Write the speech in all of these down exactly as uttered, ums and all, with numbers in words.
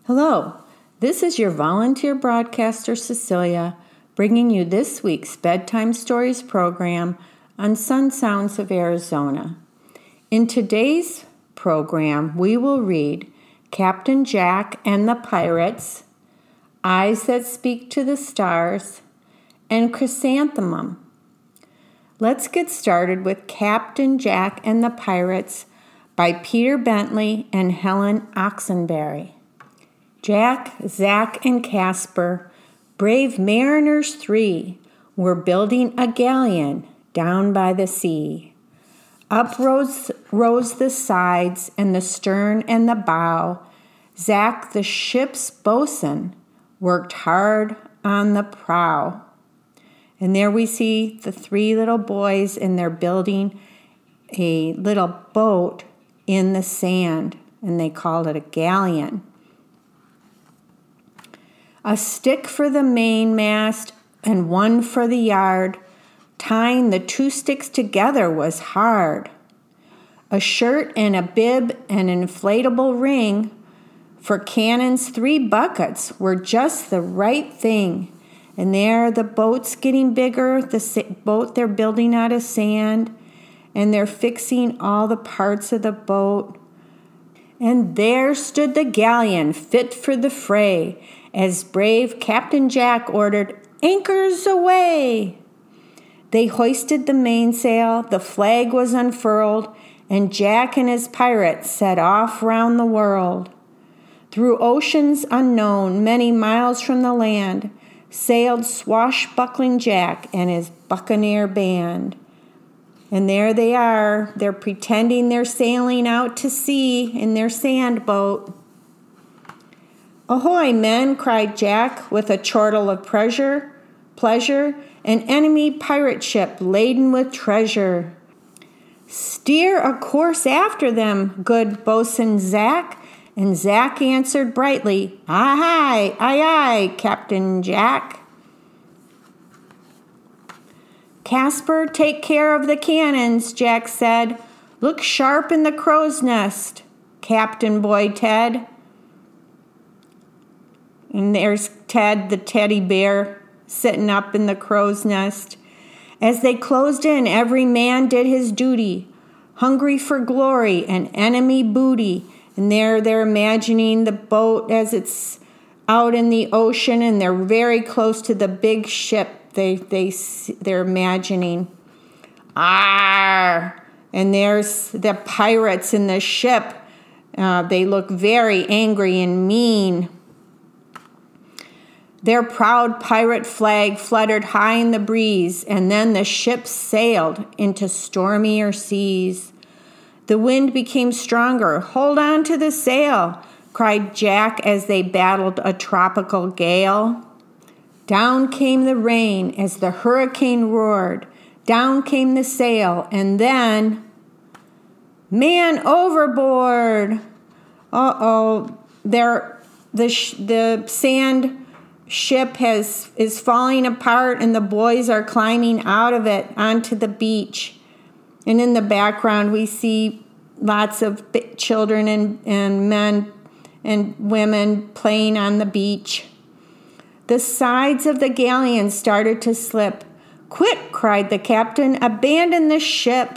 Hello, this is your volunteer broadcaster, Cecilia, bringing you this week's Bedtime Stories program on Sun Sounds of Arizona. In today's program, we will read Captain Jack and the Pirates, Eyes That Speak to the Stars, and Chrysanthemum. Let's get started with Captain Jack and the Pirates by Peter Bentley and Helen Oxenberry. Jack, Zack, and Casper, brave mariners three, were building a galleon down by the sea. Up rose, rose the sides and the stern and the bow. Zack, the ship's boatswain, worked hard on the prow. And there we see the three little boys, and they're building a little boat in the sand, and they called it a galleon. A stick for the mainmast and one for the yard. Tying the two sticks together was hard. A shirt and a bib and an inflatable ring for cannon's three buckets were just the right thing. And there the boat's getting bigger, the boat they're building out of sand, and they're fixing all the parts of the boat. And there stood the galleon fit for the fray, as brave Captain Jack ordered, "Anchors away!" They hoisted the mainsail, the flag was unfurled, and Jack and his pirates set off round the world. Through oceans unknown, many miles from the land, sailed swashbuckling Jack and his buccaneer band. And there they are, they're pretending they're sailing out to sea in their sand boat. "Ahoy, men," cried Jack, with a chortle of pleasure, pleasure, an enemy pirate ship laden with treasure. "Steer a course after them, good boatswain Zack," and Zack answered brightly, "Aye, aye, aye, Captain Jack." "Casper, take care of the cannons," Jack said. "Look sharp in the crow's nest, Captain Boy Ted." And there's Ted, the teddy bear, sitting up in the crow's nest. As they closed in, every man did his duty, hungry for glory and enemy booty. And there they're imagining the boat as it's out in the ocean, and they're very close to the big ship. They they they're imagining. Arr! And there's the pirates in the ship. Uh, they look very angry and mean. Their proud pirate flag fluttered high in the breeze, and then the ship sailed into stormier seas. The wind became stronger. "Hold on to the sail," cried Jack as they battled a tropical gale. Down came the rain as the hurricane roared. Down came the sail, and then, man overboard! Uh-oh, there, the sh- the sand ship has is falling apart, and the boys are climbing out of it onto the beach. And in the background, we see lots of children and, and men and women playing on the beach. The sides of the galleon started to slip. "Quick," cried the captain, "abandon the ship."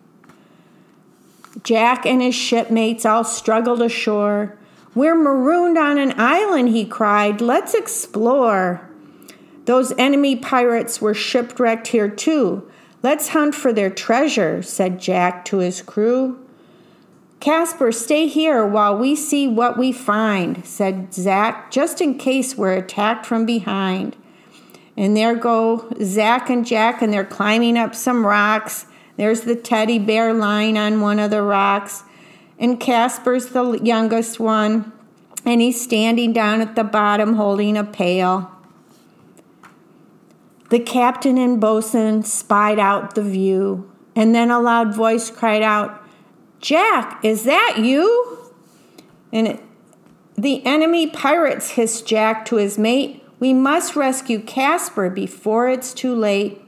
Jack and his shipmates all struggled ashore. "We're marooned on an island," he cried. "Let's explore." "Those enemy pirates were shipwrecked here too. Let's hunt for their treasure," said Jack to his crew. "Casper, stay here while we see what we find," said Zack, "just in case we're attacked from behind." And there go Zack and Jack, and they're climbing up some rocks. There's the teddy bear lying on one of the rocks. And Casper's the youngest one, and he's standing down at the bottom holding a pail. The captain and boatswain spied out the view, and then a loud voice cried out, "Jack, is that you?" And it, "The enemy pirates," hissed Jack to his mate. "We must rescue Casper before it's too late."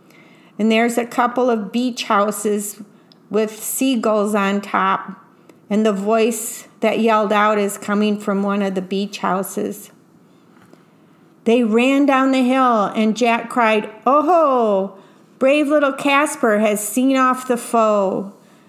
And there's a couple of beach houses with seagulls on top. and the voice that yelled out is coming from one of the beach houses. They ran down the hill, and Jack cried, "Oh-ho! Brave little Casper has seen off the foe."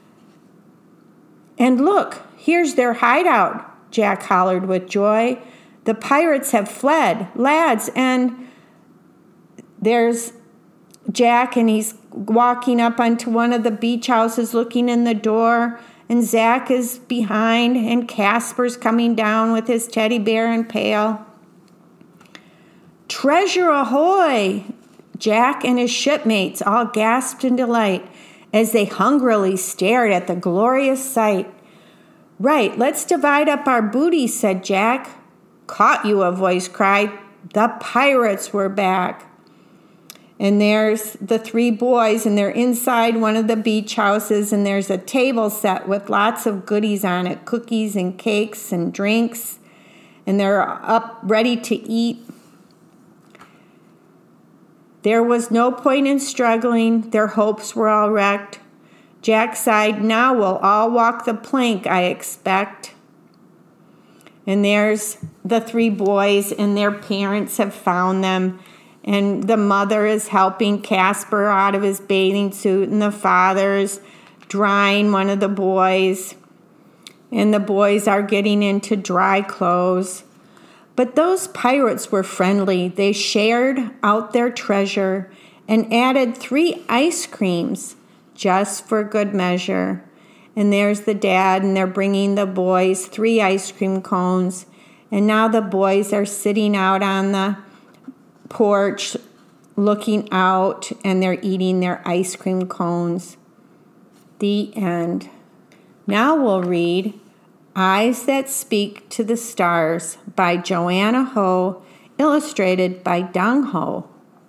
"And look, here's their hideout," Jack hollered with joy. "The pirates have fled, lads, and..." There's Jack, and he's walking up onto one of the beach houses looking in the door, and Zach is behind, and Casper's coming down with his teddy bear and pail. "Treasure ahoy!" Jack and his shipmates all gasped in delight as they hungrily stared at the glorious sight. "Right, let's divide up our booty," said Jack. "Caught you," a voice cried. "The pirates were back." And there's the three boys, and they're inside one of the beach houses, and there's a table set with lots of goodies on it, cookies and cakes and drinks, and they're up ready to eat. There was no point in struggling. Their hopes were all wrecked. Jack sighed, "Now we'll all walk the plank, I expect." And there's the three boys, and their parents have found them. And the mother is helping Casper out of his bathing suit, and the father's drying one of the boys. And the boys are getting into dry clothes. But those pirates were friendly. They shared out their treasure and added three ice creams just for good measure. And there's the dad, and they're bringing the boys three ice cream cones. And now the boys are sitting out on the porch looking out, and they're eating their ice cream cones. The end. Now we'll read Eyes That Speak to the Stars by Joanna Ho, illustrated by Dong Ho.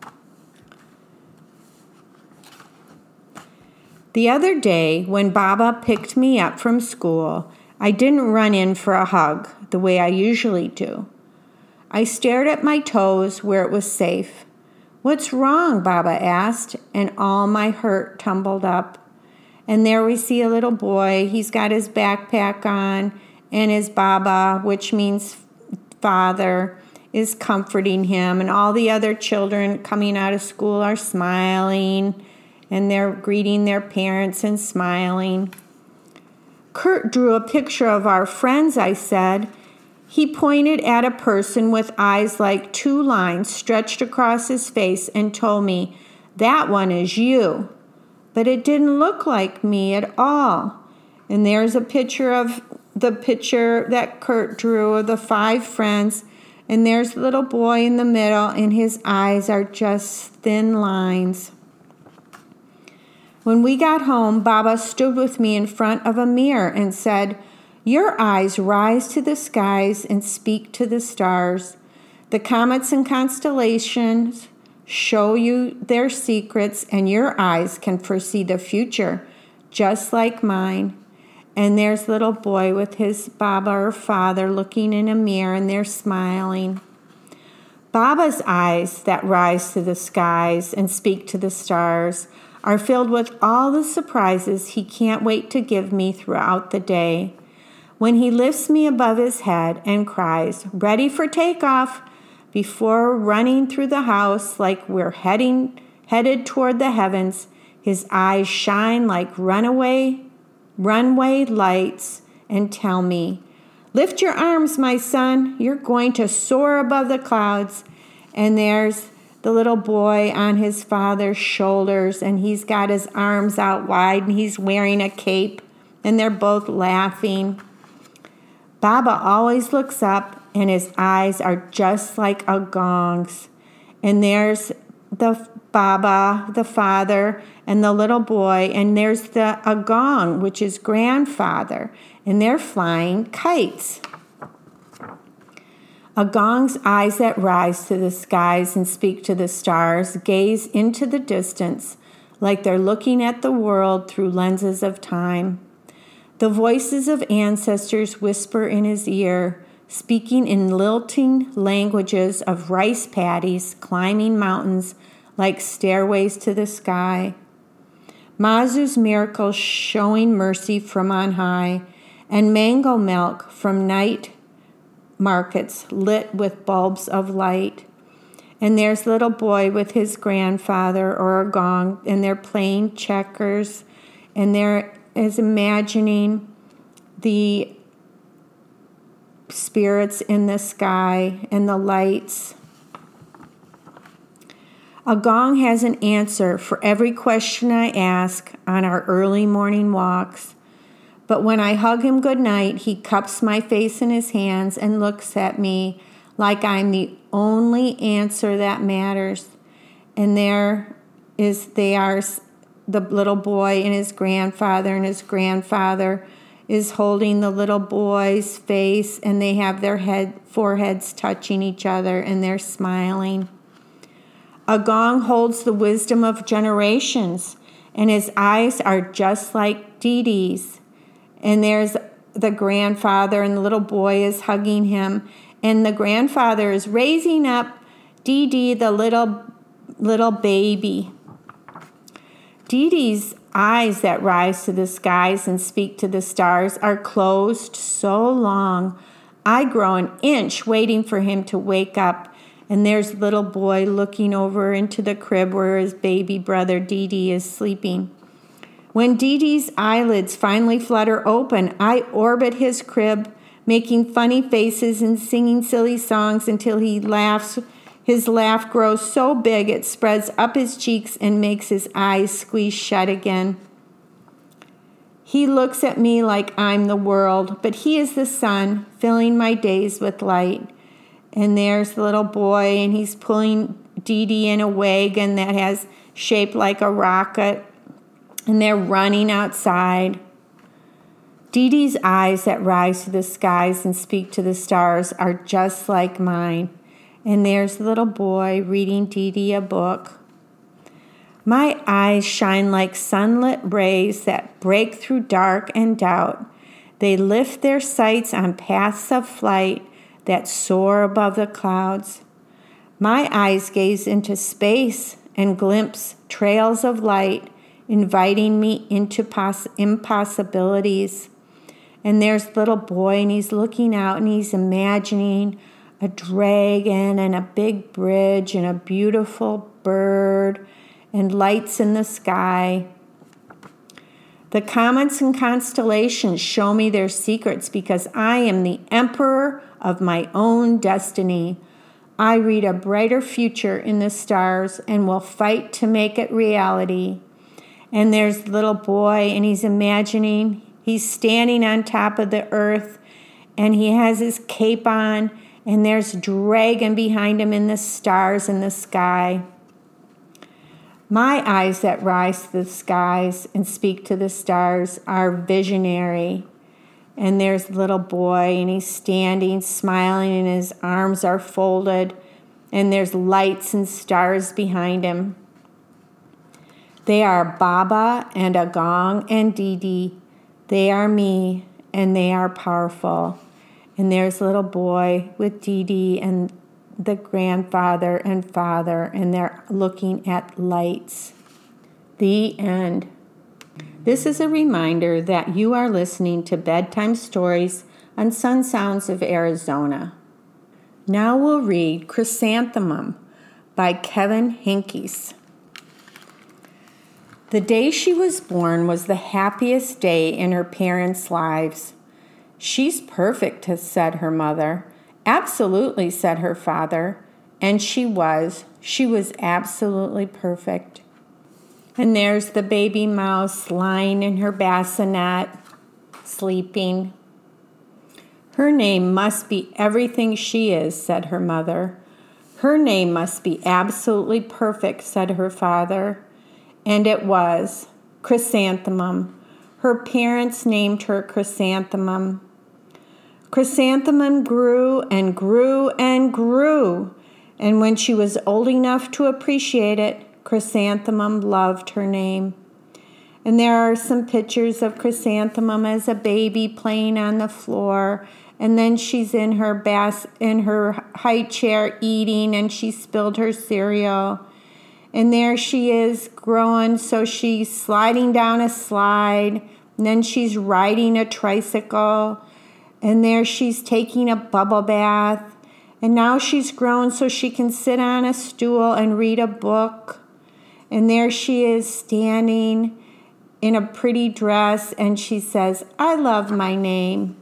The other day, when Baba picked me up from school, I didn't run in for a hug the way I usually do. I stared at my toes where it was safe. "What's wrong?" Baba asked, and all my hurt tumbled up. And there we see a little boy. He's got his backpack on, and his Baba, which means father, is comforting him. And all the other children coming out of school are smiling, and they're greeting their parents and smiling. "Kurt drew a picture of our friends," I said. He pointed at a person with eyes like two lines stretched across his face and told me, "That one is you." But it didn't look like me at all. And there's a picture of the picture that Kurt drew of the five friends. And there's the little boy in the middle, and his eyes are just thin lines. When we got home, Baba stood with me in front of a mirror and said, "Your eyes rise to the skies and speak to the stars. The comets and constellations show you their secrets, and your eyes can foresee the future, just like mine." And there's little boy with his Baba or father looking in a mirror, and they're smiling. Baba's eyes that rise to the skies and speak to the stars are filled with all the surprises he can't wait to give me throughout the day. When he lifts me above his head and cries, "Ready for takeoff," before running through the house like we're heading headed toward the heavens, his eyes shine like runaway runway lights and tell me, "Lift your arms, my son. You're going to soar above the clouds." And there's the little boy on his father's shoulders, and he's got his arms out wide, and he's wearing a cape, and they're both laughing. Baba always looks up, and his eyes are just like a gong's. And there's the Baba, the father, and the little boy, and there's the Agong, which is grandfather, and they're flying kites. Agong's eyes that rise to the skies and speak to the stars gaze into the distance like they're looking at the world through lenses of time. The voices of ancestors whisper in his ear, speaking in lilting languages of rice paddies climbing mountains like stairways to the sky. Mazu's miracles showing mercy from on high, and mango milk from night markets lit with bulbs of light. And there's little boy with his grandfather or a gong, and they're playing checkers, and there is imagining the spirits in the sky and the lights. A gong has an answer for every question I ask on our early morning walks. But when I hug him goodnight, he cups my face in his hands and looks at me like I'm the only answer that matters. And there is they are the little boy and his grandfather, and his grandfather is holding the little boy's face, and they have their head foreheads touching each other, and they're smiling. A gong holds the wisdom of generations, and his eyes are just like Dee Dee's. And there's the grandfather, and the little boy is hugging him, and the grandfather is raising up Dee Dee, the little little baby. Dee Dee's eyes that rise to the skies and speak to the stars are closed so long, I grow an inch waiting for him to wake up. And there's little boy looking over into the crib where his baby brother Dee Dee is sleeping. When Dee Dee's eyelids finally flutter open, I orbit his crib, making funny faces and singing silly songs until he laughs. His laugh grows so big it spreads up his cheeks and makes his eyes squeeze shut again. He looks at me like I'm the world, but he is the sun, filling my days with light. And there's the little boy, and he's pulling Dee Dee in a wagon that has shaped like a rocket, and they're running outside. Dee Dee's eyes that rise to the skies and speak to the stars are just like mine. And there's the little boy reading Dee Dee a book. My eyes shine like sunlit rays that break through dark and doubt. They lift their sights on paths of flight that soar above the clouds. My eyes gaze into space and glimpse trails of light, inviting me into poss- impossibilities. And there's little boy, and he's looking out, and he's imagining a dragon and a big bridge and a beautiful bird and lights in the sky. The comets and constellations show me their secrets because I am the emperor of my own destiny. I read a brighter future in the stars and will fight to make it reality. And there's the little boy, and he's imagining he's standing on top of the earth, and he has his cape on, and there's a dragon behind him in the stars in the sky. My eyes that rise to the skies and speak to the stars are visionary. And there's the little boy, and he's standing, smiling, and his arms are folded, and there's lights and stars behind him. They are Baba and a gong and Dee Dee. They are me, and they are powerful. And there's the little boy with Dee Dee and the grandfather and father, and they're looking at lights. The end. This is a reminder that you are listening to Bedtime Stories on Sun Sounds of Arizona. Now we'll read Chrysanthemum by Kevin Henkes. The day she was born was the happiest day in her parents' lives. "She's perfect," said her mother. "Absolutely," said her father. And she was. She was absolutely perfect. And there's the baby mouse lying in her bassinet, sleeping. "Her name must be everything she is," said her mother. "Her name must be absolutely perfect," said her father. And it was. Chrysanthemum. Her parents named her Chrysanthemum. Chrysanthemum grew and grew and grew. And when she was old enough to appreciate it, Chrysanthemum loved her name. And there are some pictures of Chrysanthemum as a baby playing on the floor. And then she's in her bas- in her high chair eating, and she spilled her cereal. And there she is growing, so she's sliding down a slide, And then she's riding a tricycle. And there she's taking a bubble bath. And now she's grown so she can sit on a stool and read a book. And there she is standing in a pretty dress, and she says, "I love my name."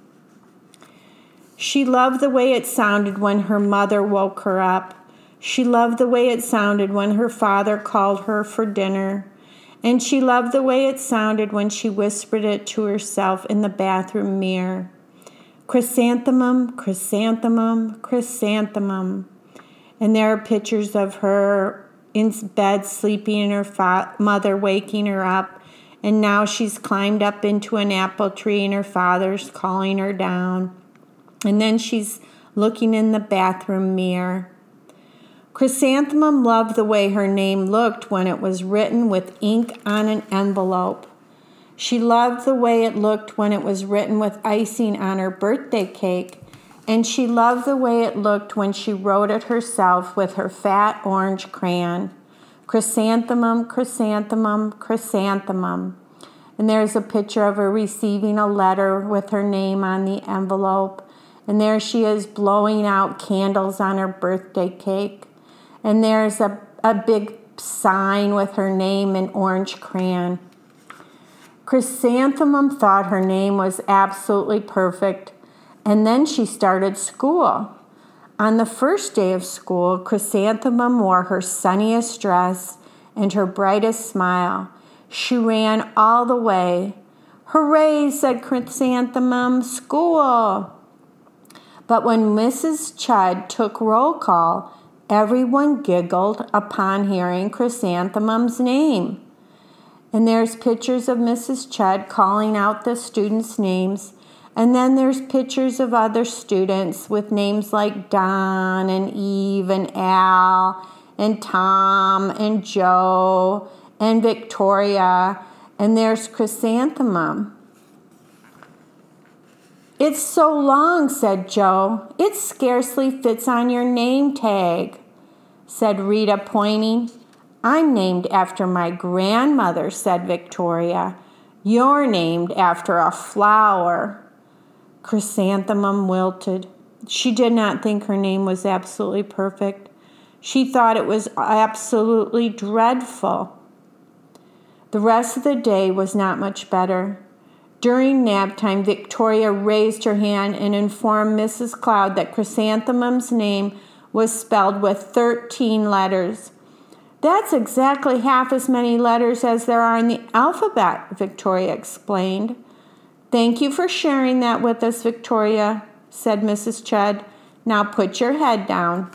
She loved the way it sounded when her mother woke her up. She loved the way it sounded when her father called her for dinner. And she loved the way it sounded when she whispered it to herself in the bathroom mirror. Chrysanthemum, chrysanthemum, chrysanthemum. And there are pictures of her in bed sleeping and her fa- mother waking her up. And now she's climbed up into an apple tree and her father's calling her down. And then she's looking in the bathroom mirror. Chrysanthemum loved the way her name looked when it was written with ink on an envelope. She loved the way it looked when it was written with icing on her birthday cake. And she loved the way it looked when she wrote it herself with her fat orange crayon. Chrysanthemum, chrysanthemum, chrysanthemum. And there's a picture of her receiving a letter with her name on the envelope. And there she is blowing out candles on her birthday cake. And there's a, a big sign with her name in orange crayon. Chrysanthemum thought her name was absolutely perfect. And then she started school. On the first day of school, Chrysanthemum wore her sunniest dress and her brightest smile. She ran all the way. "Hooray," said Chrysanthemum, "school!" But when Missus Chud took roll call, everyone giggled upon hearing Chrysanthemum's name. And there's pictures of Missus Chud calling out the students' names. And then there's pictures of other students with names like Don and Eve and Al and Tom and Joe and Victoria. And there's Chrysanthemum. "It's so long," said Joe. "It scarcely fits on your name tag," said Rita, pointing. "I'm named after my grandmother," said Victoria. "You're named after a flower." Chrysanthemum wilted. She did not think her name was absolutely perfect. She thought it was absolutely dreadful. The rest of the day was not much better. During nap time, Victoria raised her hand and informed Missus Cloud that Chrysanthemum's name was spelled with thirteen letters. "That's exactly half as many letters as there are in the alphabet," Victoria explained. "Thank you for sharing that with us, Victoria," said Missus Chud. "Now put your head down."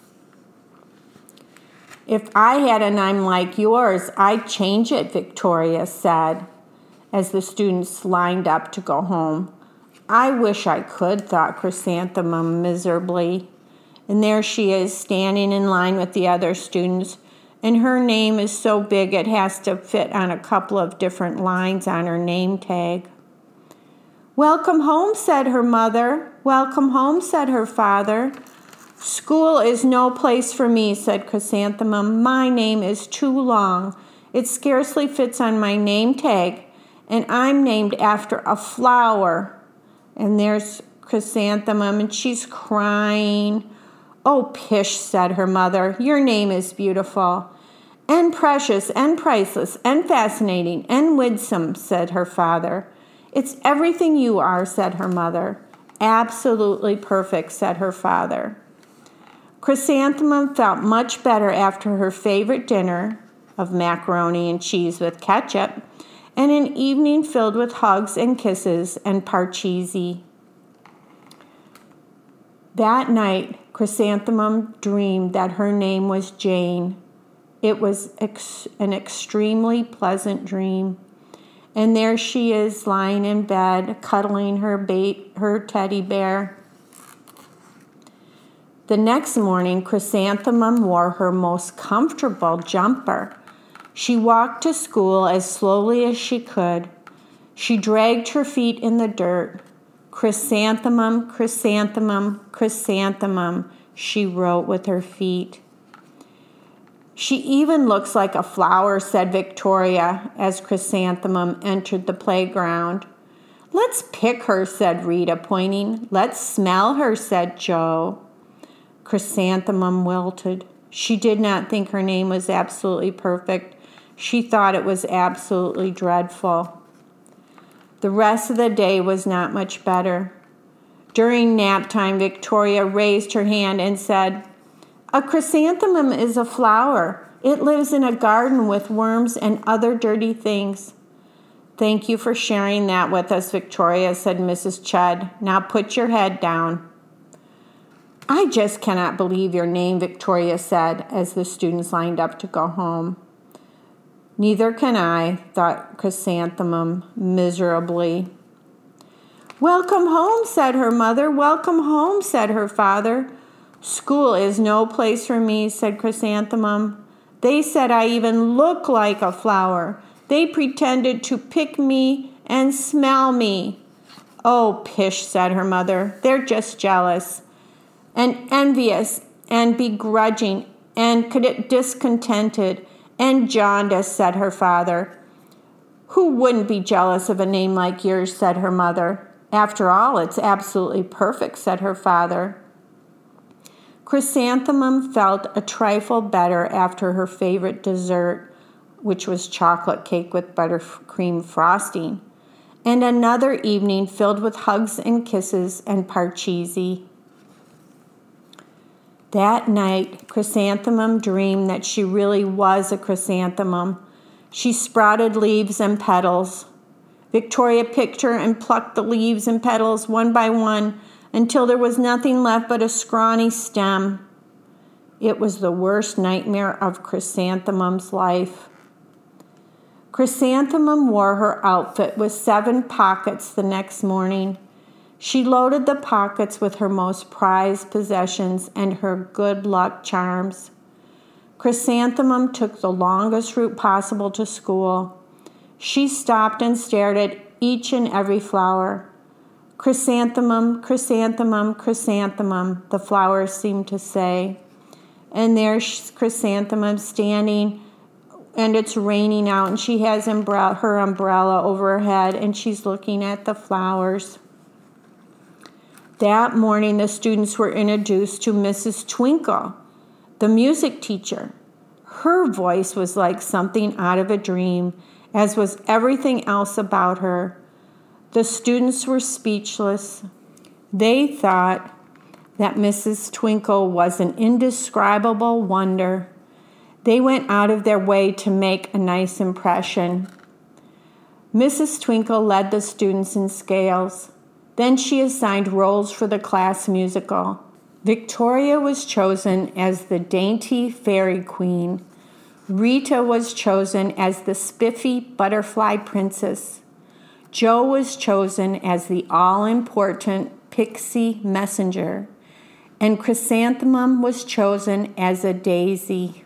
"If I had a name like yours, I'd change it," Victoria said, as the students lined up to go home. "I wish I could," thought Chrysanthemum miserably. And there she is, standing in line with the other students, and her name is so big it has to fit on a couple of different lines on her name tag. "Welcome home," said her mother. "Welcome home," said her father. "School is no place for me," said Chrysanthemum. "My name is too long. It scarcely fits on my name tag, and I'm named after a flower." And there's Chrysanthemum, and she's crying. "Oh, pish," said her mother. "Your name is beautiful, and precious, and priceless, and fascinating, and winsome," said her father. "It's everything you are," said her mother. "Absolutely perfect," said her father. Chrysanthemum felt much better after her favorite dinner of macaroni and cheese with ketchup, and an evening filled with hugs and kisses and parcheesi. That night, Chrysanthemum dreamed that her name was Jane. It was ex- an extremely pleasant dream. And there she is lying in bed, cuddling her bait, her teddy bear. The next morning, Chrysanthemum wore her most comfortable jumper. She walked to school as slowly as she could. She dragged her feet in the dirt. "Chrysanthemum, chrysanthemum, chrysanthemum," she wrote with her feet. She even looks like a flower, said Victoria, as Chrysanthemum entered the playground. Let's pick her, said Rita, pointing. Let's smell her, said Joe. Chrysanthemum wilted. She did not think her name was absolutely perfect. She thought it was absolutely dreadful. The rest of the day was not much better. During nap time, Victoria raised her hand and said, "A chrysanthemum is a flower. It lives in a garden with worms and other dirty things." "Thank you for sharing that with us, Victoria," said Missus Chudd. "Now put your head down." "I just cannot believe your name," Victoria said as the students lined up to go home. "Neither can I," thought Chrysanthemum miserably. "Welcome home," said her mother. "Welcome home," said her father. "School is no place for me," said Chrysanthemum. "They said I even look like a flower. They pretended to pick me and smell me." "Oh, pish," said her mother. "They're just jealous and envious and begrudging and discontented and jaundiced," said her father. "Who wouldn't be jealous of a name like yours?" said her mother. "After all, it's absolutely perfect," said her father. Chrysanthemum felt a trifle better after her favorite dessert, which was chocolate cake with buttercream frosting, and another evening filled with hugs and kisses and parcheesi. That night, Chrysanthemum dreamed that she really was a chrysanthemum. She sprouted leaves and petals. Victoria picked her and plucked the leaves and petals one by one until there was nothing left but a scrawny stem. It was the worst nightmare of Chrysanthemum's life. Chrysanthemum wore her outfit with seven pockets the next morning. She loaded the pockets with her most prized possessions and her good luck charms. Chrysanthemum took the longest route possible to school. She stopped and stared at each and every flower. "Chrysanthemum, chrysanthemum, chrysanthemum," the flowers seemed to say. And there's Chrysanthemum standing, and it's raining out, and she has umbrella, her umbrella over her head, and she's looking at the flowers. That morning, the students were introduced to Missus Twinkle, the music teacher. Her voice was like something out of a dream, as was everything else about her. The students were speechless. They thought that Missus Twinkle was an indescribable wonder. They went out of their way to make a nice impression. Missus Twinkle led the students in scales. Then she assigned roles for the class musical. Victoria was chosen as the dainty fairy queen. Rita was chosen as the spiffy butterfly princess. Joe was chosen as the all-important pixie messenger. And Chrysanthemum was chosen as a daisy.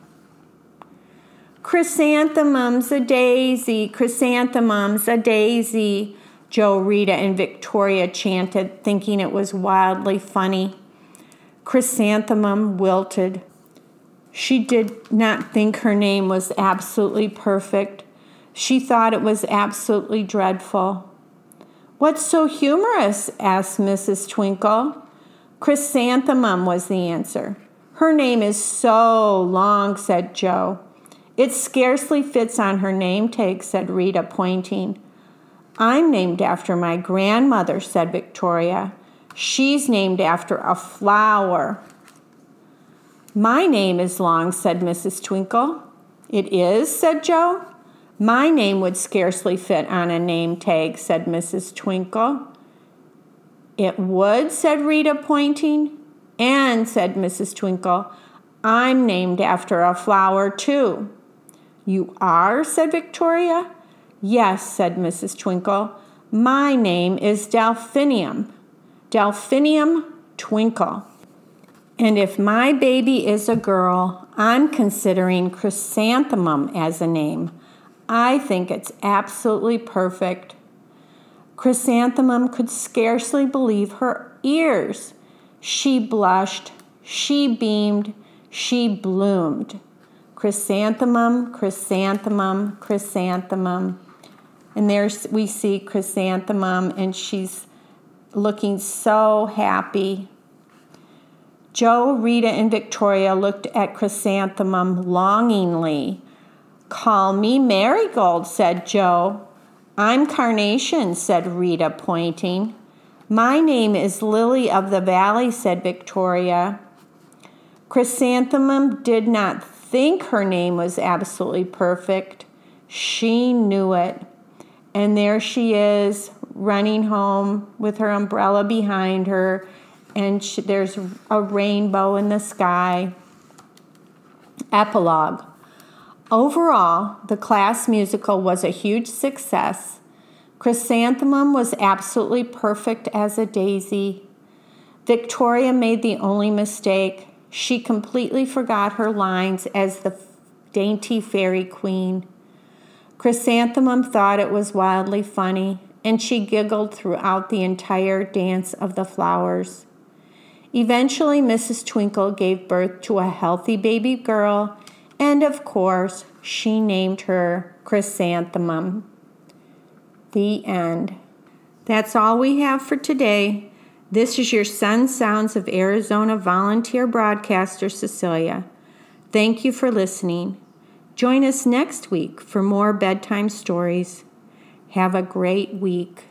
"Chrysanthemum's a daisy, chrysanthemum's a daisy," Joe, Rita, and Victoria chanted, thinking it was wildly funny. Chrysanthemum wilted. She did not think her name was absolutely perfect. She thought it was absolutely dreadful. "What's so humorous?" asked Missus Twinkle. "Chrysanthemum," was the answer. "Her name is so long," said Joe. "It scarcely fits on her name tag," said Rita, pointing. "I'm named after my grandmother," said Victoria. "She's named after a flower." "My name is long," said Missus Twinkle. "It is?" said Joe. "My name would scarcely fit on a name tag," said Missus Twinkle. "It would?" said Rita, pointing. "And," said Missus Twinkle, "I'm named after a flower, too." "You are?" said Victoria. "Yes," said Missus Twinkle. "My name is Delphinium. Delphinium Twinkle. And if my baby is a girl, I'm considering Chrysanthemum as a name. I think it's absolutely perfect." Chrysanthemum could scarcely believe her ears. She blushed, she beamed, she bloomed. Chrysanthemum, chrysanthemum, chrysanthemum. And there we see Chrysanthemum, and she's looking so happy. Joe, Rita, and Victoria looked at Chrysanthemum longingly. "Call me Marigold," said Joe. "I'm Carnation," said Rita, pointing. "My name is Lily of the Valley," said Victoria. Chrysanthemum did not think her name was absolutely perfect. She knew it. And there she is, running home with her umbrella behind her, and she, there's a rainbow in the sky. Epilogue. Overall, the class musical was a huge success. Chrysanthemum was absolutely perfect as a daisy. Victoria made the only mistake. She completely forgot her lines as the dainty fairy queen. Chrysanthemum thought it was wildly funny, and she giggled throughout the entire dance of the flowers. Eventually, Missus Twinkle gave birth to a healthy baby girl, and of course, she named her Chrysanthemum. The end. That's all we have for today. This is your Sun Sounds of Arizona volunteer broadcaster, Cecilia. Thank you for listening. Join us next week for more bedtime stories. Have a great week.